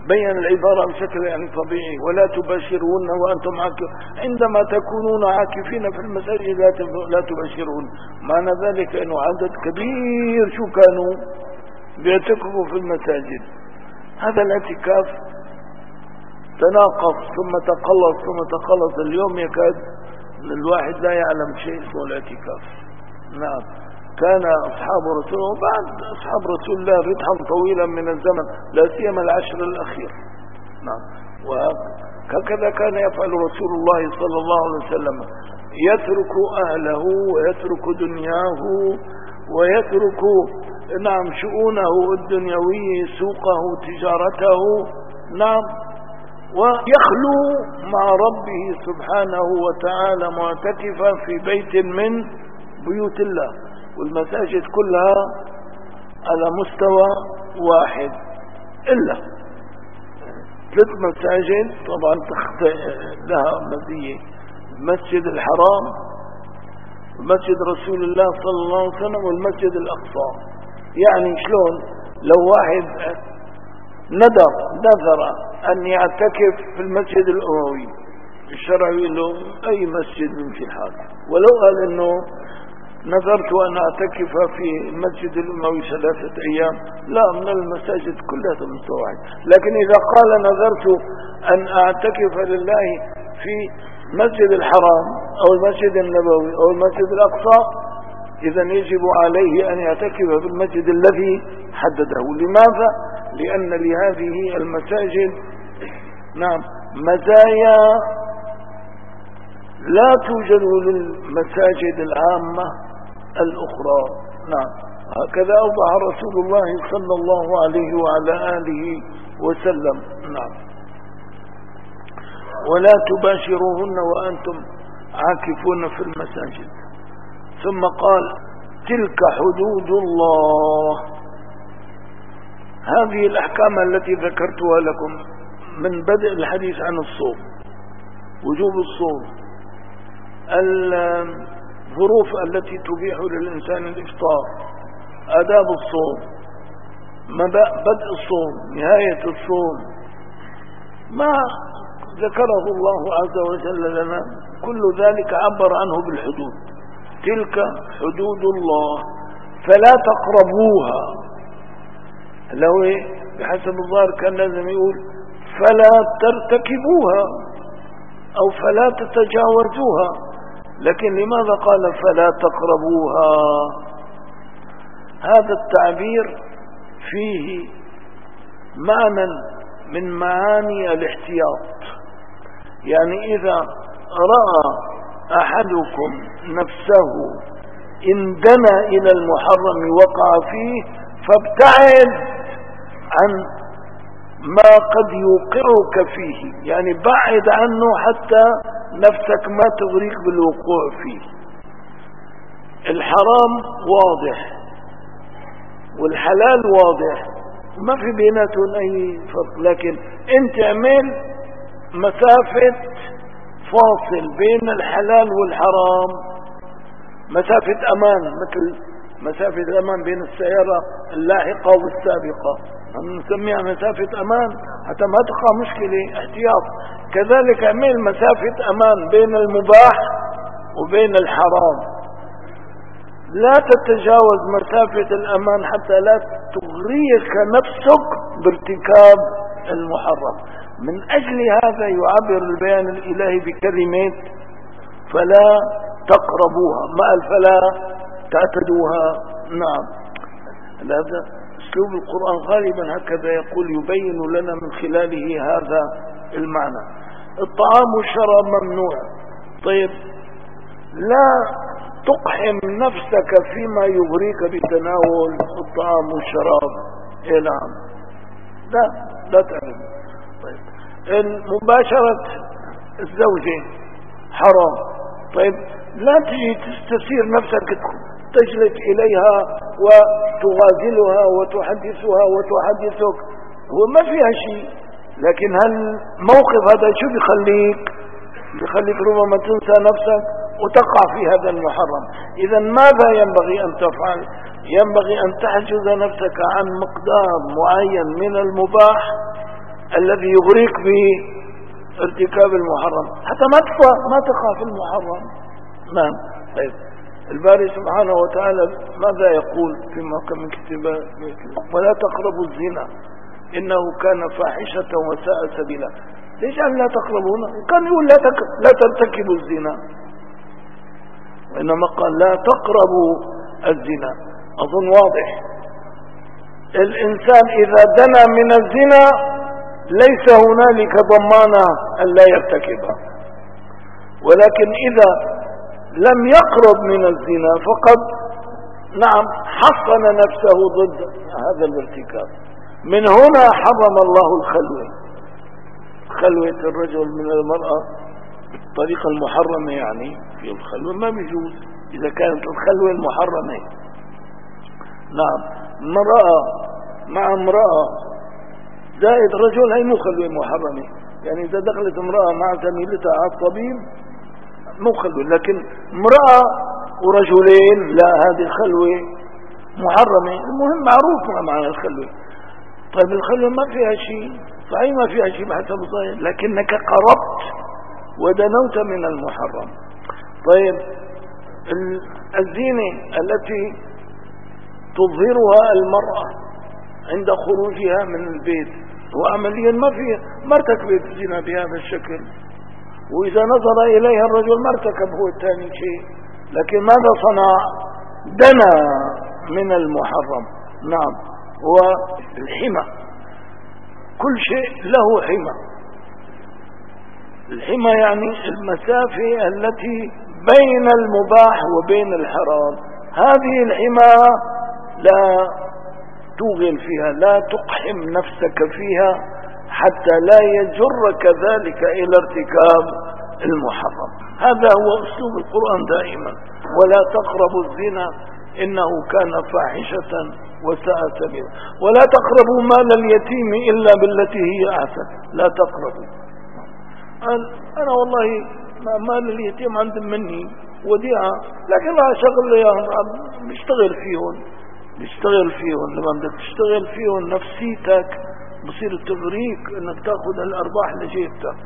بين العبارة بشكل يعني طبيعي. ولا تباشرون وأنتم عاكفون، عندما تكونون عاكفين في المساجد لا تباشرون. معنى ذلك أنه عدد كبير شو كانوا بيعتكفوا في المساجد. هذا الاعتكاف تناقص ثم تقلص اليوم يكاد الواحد لا يعلم شيء اسمه الاعتكاف. نعم، كان أصحاب رسول الله وبعد أصحاب رسول الله ردحا طويلا من الزمن، لا سيما العشر الأخير. نعم، وهكذا كان يفعل رسول الله صلى الله عليه وسلم، يترك أهله ويترك دنياه ويترك نعم شؤونه الدنيوية، سوقه، تجارته، نعم، ويخلو مع ربه سبحانه وتعالى معتكفا في بيت من بيوت الله. والمساجد كلها على مستوى واحد إلا 3 مساجد طبعا لها مزية: المسجد الحرام، ومسجد رسول الله صلى الله عليه وسلم، والمسجد الأقصى. يعني شلون لو واحد نذر أن يعتكف في المسجد الأموي، الشرع يقول له أي مسجد يمشي الحال، ولو قال إنه نذرت أن أعتكف في المسجد الأموي 3 أيام، لا، من المساجد كلها مستوى واحد. لكن إذا قال نذرت أن أعتكف لله في مسجد الحرام أو المسجد النبوي أو المسجد الأقصى، إذا يجب عليه أن يعتكف في المسجد الذي حدده. لماذا؟ لأن لهذه المساجد نعم مزايا لا توجد للمساجد العامة الأخرى. نعم، هكذا أوضح رسول الله صلى الله عليه وعلى آله وسلم. نعم، ولا تباشروهن وأنتم عاكفون في المساجد. ثم قال: تلك حدود الله. هذه الأحكام التي ذكرتها لكم من بدء الحديث عن الصوم، وجوب الصوم، الظروف التي تبيح للإنسان الإفطار، آداب الصوم، بدء الصوم، نهاية الصوم، ما ذكره الله عز وجل لنا، كل ذلك عبر عنه بالحدود. تلك حدود الله فلا تقربوها. لو بحسب الظاهر كان لازم يقول فلا ترتكبوها أو فلا تتجاوزوها، لكن لماذا قال فلا تقربوها؟ هذا التعبير فيه معنى من معاني الاحتياط. يعني إذا رأى أحدكم نفسه إن دنا إلى المحرم وقع فيه فابتعد عن ما قد يوقعك فيه، يعني بعد عنه حتى نفسك ما تغريك بالوقوع فيه. الحرام واضح والحلال واضح، ما في بيناتهم أي فرق، لكن انت اعمل مسافة فاصل بين الحلال والحرام، مسافة أمان، مثل مسافة الأمان بين السيارة اللاحقة والسابقة، نسميها مسافة أمان حتى ما تقع مشكلة، احتياط. كذلك اعمل مسافة أمان بين المباح وبين الحرام، لا تتجاوز مسافة الأمان حتى لا تغريك نفسك بارتكاب المحرم. من أجل هذا يعبر البيان الإلهي بكلمة فلا تقربوها، ما قال فلا تعتدوها. نعم، هذا أسلوب القرآن غالبا هكذا يقول، يبين لنا من خلاله هذا المعنى. الطعام والشراب ممنوع. طيب، لا تقحم نفسك فيما يغريك بتناول الطعام والشراب. إيه نعم، لا تعمل. طيب، مباشرة الزوجة حرام. طيب، لا تجي تستثير نفسك تجلس إليها وتغازلها وتحدثها وتحدثك، وما فيها شيء، لكن هل موقف هذا شو بيخليك ربما تنسى نفسك وتقع في هذا المحرم. إذا ماذا ينبغي أن تفعل؟ ينبغي أن تحجز نفسك عن مقدار معين من المباح الذي يغريك بارتكاب المحرم حتى ما تقع في المحرم. نعم. طيب الباري سبحانه وتعالى ماذا يقول في موقع من كتابه؟ ولا تقربوا الزنا إنه كان فاحشة وساء سبيلا. ليش قال لا تقربون؟ كان يقول لا ترتكبوا الزنا، وإنما قال لا تقربوا الزنا. أظن واضح. الإنسان إذا دنا من الزنا ليس هنالك ضمانة أن لا يرتكبها، ولكن إذا لم يقرب من الزنا فقد نعم حصن نفسه ضد هذا الارتكاب. من هنا حرم الله خلوة الرجل من المرأة بالطريقة المحرمة، يعني في الخلوة ما بيجوز إذا كانت الخلوة المحرمة. نعم. امرأة مع امرأة زائد رجل هي مو خلوة محرمة، يعني إذا دخلت امرأة مع زميلتها على الطبيب مو خلوة، لكن امرأة ورجلين لا، هذه خلوة محرمة. المهم معروف ما معنى الخلوة. طيب الخلوة ما فيها شيء صحيح، ما فيها شيء بحسب الظاهر، لكنك قربت ودنوت من المحرم. طيب الزينة التي تظهرها المرأة عند خروجها من البيت، وعمليا ما ارتكبت الزنا بهذا الشكل، وإذا نظر إليها الرجل ما ارتكب هو الثاني شيء، لكن ماذا صنع؟ دنا من المحرم. نعم. والحمى كل شيء له حمى. الحمى يعني المسافة التي بين المباح وبين الحرام. هذه الحمى لا توغل فيها، لا تقحم نفسك فيها حتى لا يجرك ذلك إلى ارتكاب المحرم. هذا هو أسلوب القرآن دائما. ولا تقربوا الزنا إنه كان فاحشة وساء سبيلا، ولا تقربوا مال اليتيم إلا بالتي هي أحسن. لا تقربوا. أنا والله مال اليتيم عند مني وديعة، لكن لا شغل بيشتغل فيهم. لما بدك تشتغل فيهم نفسيتك بصير تغريك انك تاخذ الارباح لجيبتك،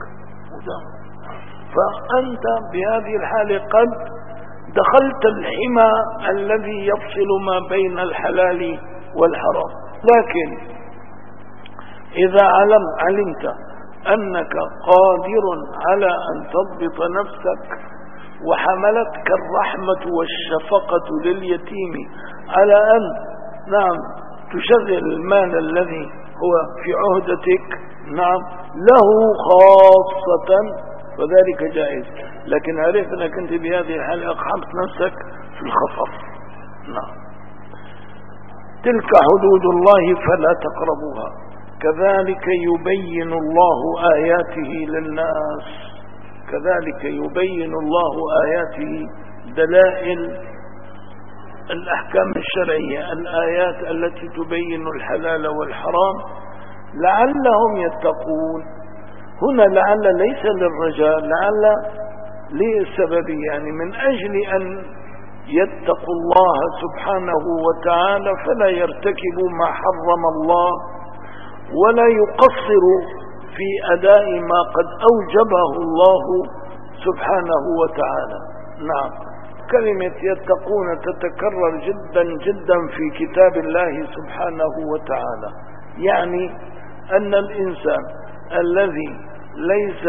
فانت بهذه الحالة قد دخلت الحمى الذي يفصل ما بين الحلال والحرام. لكن إذا علمت أنك قادر على أن تضبط نفسك، وحملتك الرحمة والشفقة لليتيم على أن نعم تشغل المال الذي هو في عهدتك نعم له خاصة، فذلك جائز. لكن عرفت أنك أنت بهذه الحالة أقحمت نفسك في الخطر. نعم. تلك حدود الله فلا تقربوها كذلك يبين الله آياته للناس. كذلك يبين الله آياته، دلائل الأحكام الشرعية، الآيات التي تبين الحلال والحرام لعلهم يتقون. هنا لعل ليس للرجال، لعل للسبب، يعني من أجل أن يتقوا الله سبحانه وتعالى فلا يرتكبوا ما حرم الله ولا يقصروا في أداء ما قد أوجبه الله سبحانه وتعالى. نعم. كلمة يتقون تتكرر جدا جدا في كتاب الله سبحانه وتعالى، يعني أن الإنسان الذي ليست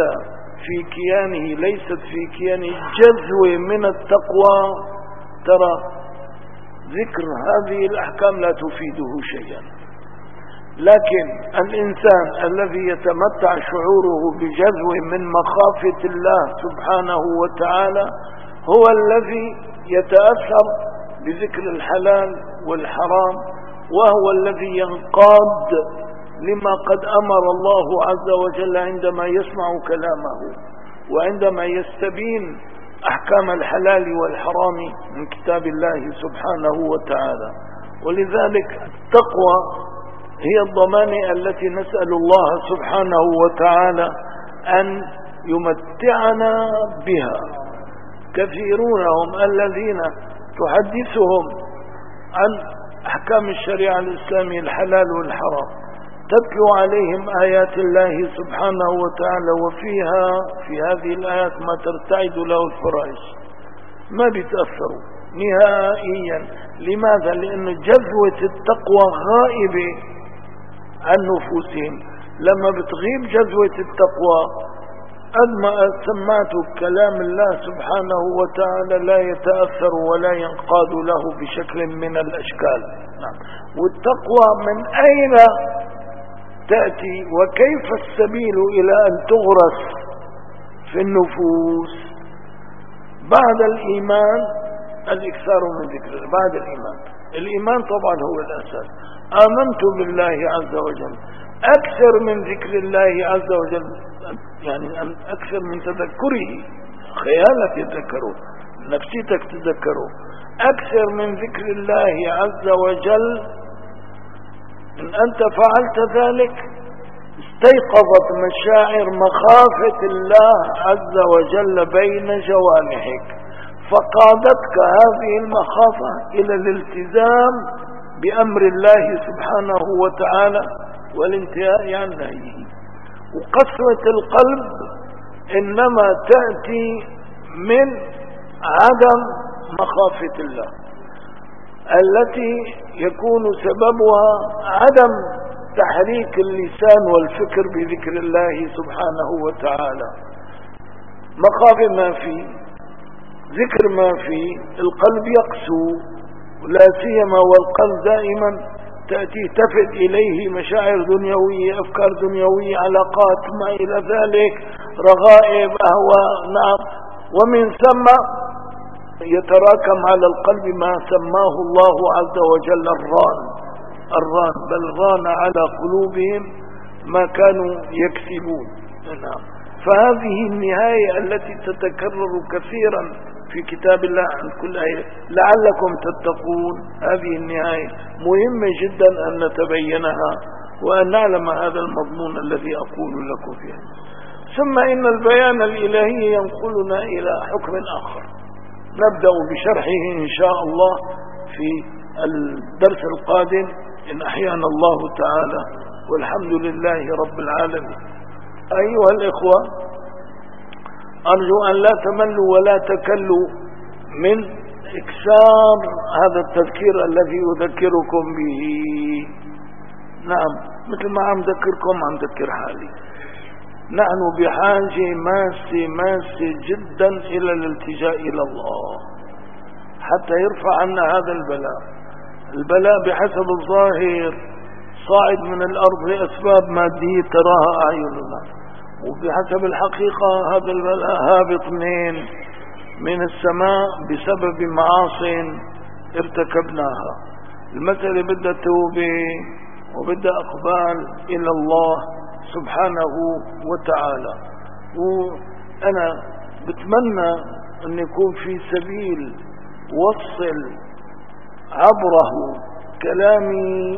في كيانه جذوة من التقوى، ترى ذكر هذه الأحكام لا تفيده شيئا. لكن الإنسان الذي يتمتع شعوره بجذوة من مخافة الله سبحانه وتعالى هو الذي يتأثر بذكر الحلال والحرام، وهو الذي ينقاد لما قد أمر الله عز وجل عندما يسمع كلامه، وعندما يستبين أحكام الحلال والحرام من كتاب الله سبحانه وتعالى. ولذلك التقوى هي الضمانة التي نسأل الله سبحانه وتعالى أن يمتعنا بها. كثيرون هم الذين تحدثهم عن أحكام الشريعة الإسلامية الحلال والحرام، تتلو عليهم آيات الله سبحانه وتعالى، وفيها في هذه الآيات ما ترتعد له الفرائس، ما بيتأثروا نهائيا. لماذا؟ لأن جذوة التقوى غائبة عن نفوسهم. لما بتغيب جذوة التقوى، قد ما سمعت كلام الله سبحانه وتعالى لا يتأثر ولا ينقاد له بشكل من الأشكال. والتقوى من أين تأتي وكيف السبيل إلى أن تغرس في النفوس؟ بعد الإيمان الإكثار من ذكر الله. بعد الإيمان طبعا هو الأساس. آمنت بالله عز وجل، أكثر من ذكر الله عز وجل، يعني أن أكثر من تذكره، خيالك يتذكره، نفسيتك تذكره، أكثر من ذكر الله عز وجل. إن أنت فعلت ذلك استيقظت مشاعر مخافة الله عز وجل بين جوانحك، فقادتك هذه المخافة إلى الالتزام بأمر الله سبحانه وتعالى والانتهاء عن نهيه. وقسوة القلب إنما تأتي من عدم مخافة الله، التي يكون سببها عدم تحريك اللسان والفكر بذكر الله سبحانه وتعالى. مخافة ما في، ذكر ما في، القلب يقسو، لا سيما والقلب دائما تأتي تفد إليه مشاعر دنيوية، أفكار دنيوية، علاقات ما إلى ذلك، رغائب، أهواء. نعم. ومن ثم يتراكم على القلب ما سماه الله عز وجل الران. بل ران على قلوبهم ما كانوا يكسبون. نعم. فهذه النهاية التي تتكرر كثيرا في كتاب الله عن كل آية، لعلكم تتقون. هذه النهاية مهمة جدا أن نتبينها وأن نعلم هذا المضمون الذي أقول لكم فيه. ثم إن البيان الإلهي ينقلنا إلى حكم آخر نبدأ بشرحه إن شاء الله في الدرس القادم إن أحيانا الله تعالى، والحمد لله رب العالمين. أيها الإخوة، أرجو أن لا تملوا ولا تكلوا من إكثار هذا التذكير الذي أذكركم به. نعم، مثل ما عم ذكركم عم ذكر حالي. نحن بحاجة ماسة جدا إلى الالتجاء إلى الله حتى يرفع عنا هذا البلاء بحسب الظاهر صاعد من الأرض لأسباب مادية تراها أعيننا، وبحسب الحقيقة هذا البلاء هابط من السماء بسبب معاصي ارتكبناها. المسألة بدها توبة وبدها أقبال إلى الله سبحانه وتعالى. وأنا بتمنى أن يكون في سبيل وصل عبره كلامي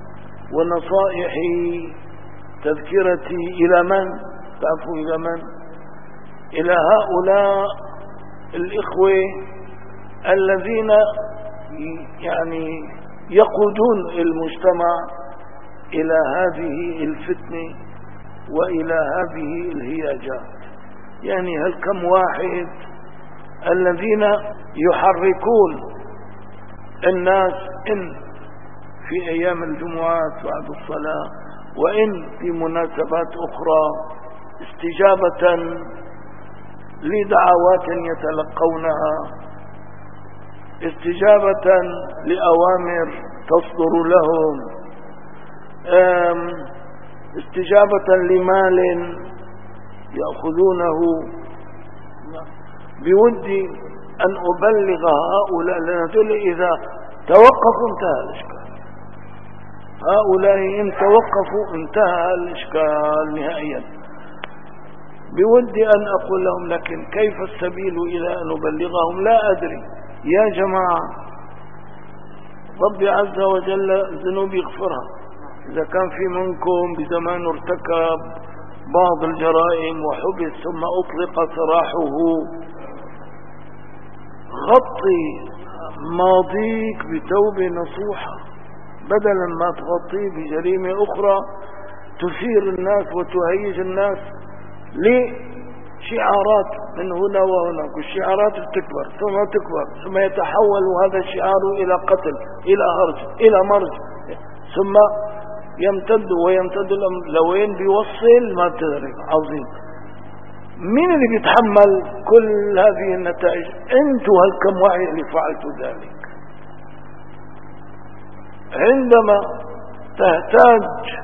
ونصائحي تذكرتي إلى من؟ تعرفوا إلى من؟ إلى هؤلاء الإخوة الذين يعني يقودون المجتمع إلى هذه الفتنة وإلى هذه الهياجات. يعني هل كم واحد الذين يحركون الناس إن في أيام الجمعات بعد الصلاة وإن في مناسبات أخرى استجابة لدعوات يتلقونها، استجابة لأوامر تصدر لهم، استجابة لمال يأخذونه. بودي أن أبلغ هؤلاء، لأن هؤلاء إذا توقفوا انتهى الإشكال. هؤلاء إن توقفوا انتهى الإشكال نهائيا. بودي أن أقول لهم لكن كيف السبيل إلى أن أبلغهم؟ لا أدري. يا جماعة، ربي عز وجل ذنوب يغفرها. إذا كان في منكم بزمان ارتكب بعض الجرائم وحبس ثم أطلق سراحه، غطي ماضيك بتوبة نصوحة بدلا ما تغطيه بجريمة أخرى تثير الناس وتهيج الناس لشعارات من هنا وهناك، والشعارات تكبر ثم تكبر ثم يتحول هذا الشعار إلى قتل، إلى هرج، إلى مرج، ثم يمتد ويمتد الأمر لوين بيوصل ما تدرك. عظيم. مين اللي بيتحمل كل هذه النتائج؟ انتوا هالكم واحد اللي فعلتوا ذلك. عندما تحتاج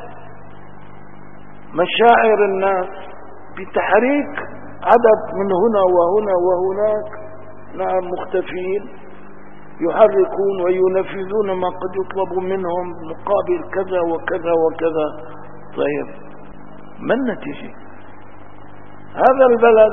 مشاعر الناس بتحريك عدد من هنا وهنا وهناك، نعم، مختفين يحركون وينفذون ما قد يطلب منهم مقابل كذا وكذا وكذا. طيب، ما النتيجة؟ هذا البلد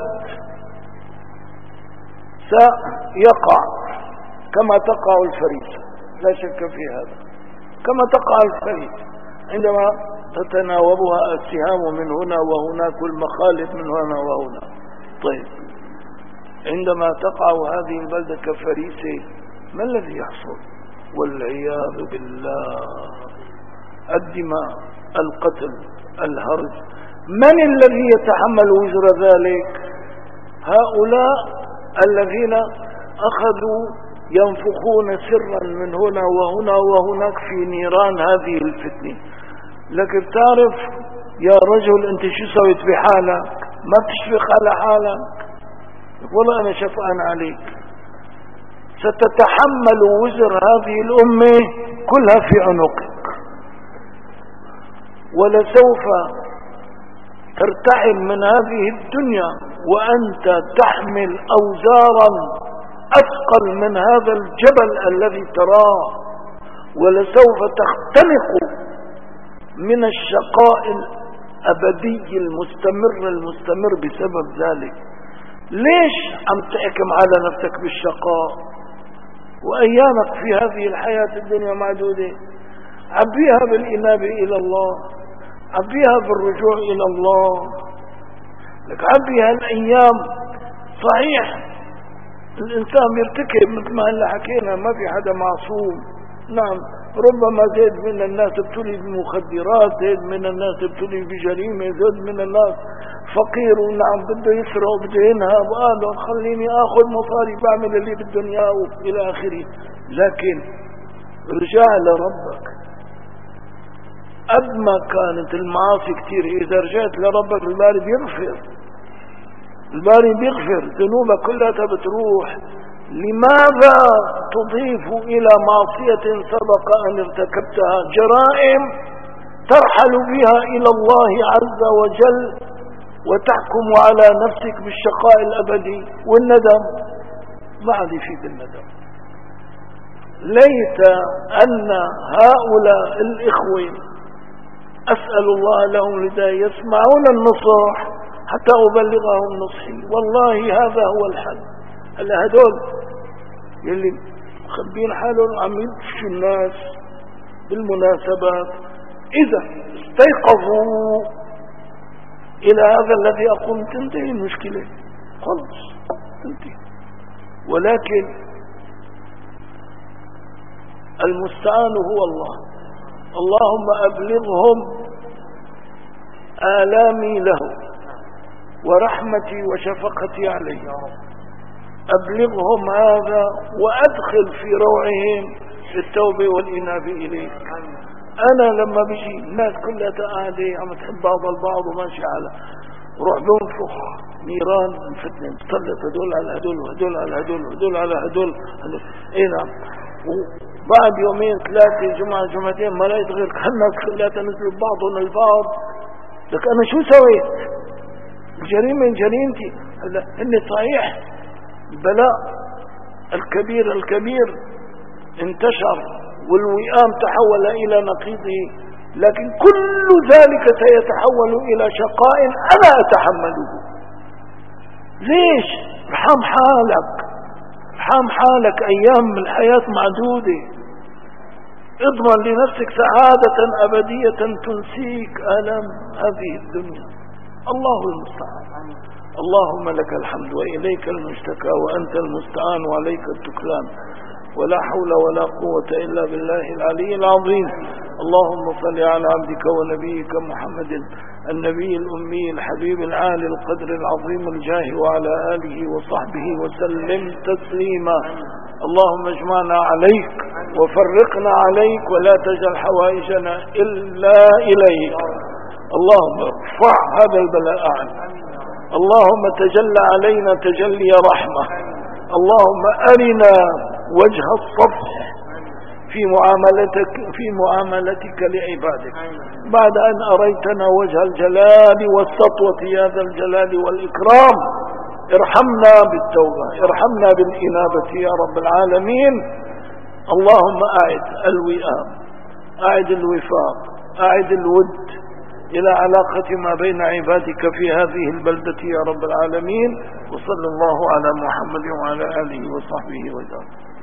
سيقع كما تقع الفريسة، لا شك في هذا، كما تقع الفريسة عندما تتناوبها السهام من هنا وهناك والمخالب من هنا وهنا. طيب، عندما تقع هذه البلدة كفريسة ما الذي يحصل؟ والعياذ بالله، الدماء، القتل، الهرج. من الذي يتحمل وزر ذلك؟ هؤلاء الذين أخذوا ينفخون سرا من هنا وهنا وهناك في نيران هذه الفتنة. لكن تعرف يا رجل انت شو سويت بحالك؟ ما بتشفق على حالك؟ والله انا شفقان عليك. ستتحمل وزر هذه الأمة كلها في عنقك، ولسوف ترتحل من هذه الدنيا وأنت تحمل أوزارا أثقل من هذا الجبل الذي تراه، ولسوف تختنق من الشقاء الأبدي المستمر بسبب ذلك. ليش عم تحكم على نفسك بالشقاء وأيامك في هذه الحياة الدنيا معدودة؟ عبيها بالإنابة إلى الله، عبيها بالرجوع إلى الله. لك عبيها الأيام. صحيح الإنسان يرتكب مثل ما هلا حكينا، ما في حدا معصوم. نعم، ربما زيد من الناس ابتلي بالمخدرات، زيد من الناس ابتلي بجريمة، زيد من الناس فقير ونعم بده يسرق وبده ينهب وقال خليني اخذ مصاري بعمل اللي بدهم اياه الى اخره. لكن رجع لربك. قد ما كانت المعاصي كثير، اذا رجعت لربك الباري بيغفر، الباري بيغفر ذنوبك كلها بتروح. لماذا تضيف إلى معصية سبق أن ارتكبتها جرائم ترحل بها إلى الله عز وجل وتحكم على نفسك بالشقاء الأبدي والندم؟ ما عاد يفيد الندم. ليت أن هؤلاء الإخوة أسأل الله لهم الهداية يسمعون النصح حتى أبلغهم نصحي. والله هذا هو الحل. هلا هدول يلي مخبين حالهم عم يدفشوا الناس بالمناسبات، إذا استيقظوا إلى هذا الذي أقول تنتهي المشكلة، خلص تنتهي. ولكن المستعان هو الله. اللهم أبلغهم آلامي له ورحمتي وشفقتي عليه، أبلغهم هذا وأدخل في روعهم التوبة والإنابة إليك. أنا لما بيجي الناس كلها قاعدة عم تحب بعض البعض وماشي على روح بنفخ نيران الفتنة، بتسلط هدول على هدول وهدول على هدول وهدول على هدول. اي نعم. وبعد يومين ثلاثة جمعة جمعتين ما لقيت غير الناس كلها تنزلوا بعضهم البعض. لك أنا شو سويت؟ الجريمة جريمتي. هلا هن صحيح البلاء الكبير انتشر والوئام تحول إلى نقيضه، لكن كل ذلك سيتحول إلى شقاء أنا أتحمله. ليش؟ ارحم حالك، ارحم حالك. أيام الحياة معدودة. اضمن لنفسك سعادة أبدية تنسيك آلام هذه الدنيا. الله المستعان. اللهم لك الحمد وإليك المشتكى وأنت المستعان وعليك التكلان، ولا حول ولا قوة إلا بالله العلي العظيم. اللهم صل على عبدك ونبيك محمد النبي الأمي الحبيب العالي القدر العظيم الجاه وعلى آله وصحبه وسلم تسليما. اللهم اجمعنا عليك وفرقنا عليك ولا تجعل حوائجنا إلا إليك. اللهم ارفع هذا البلاء عنا. اللهم تجلى علينا تجلي رحمة. اللهم أرنا وجه الصفح في معاملتك لعبادك بعد أن أريتنا وجه الجلال والسطوة يا ذا الجلال والإكرام. ارحمنا بالتوبة، ارحمنا بالإنابة يا رب العالمين. اللهم أعد الوئام، أعد الوفاق، أعد الود إلى علاقة ما بين عبادك في هذه البلدة يا رب العالمين. وصلى الله على محمد وعلى آله وصحبه وسلم.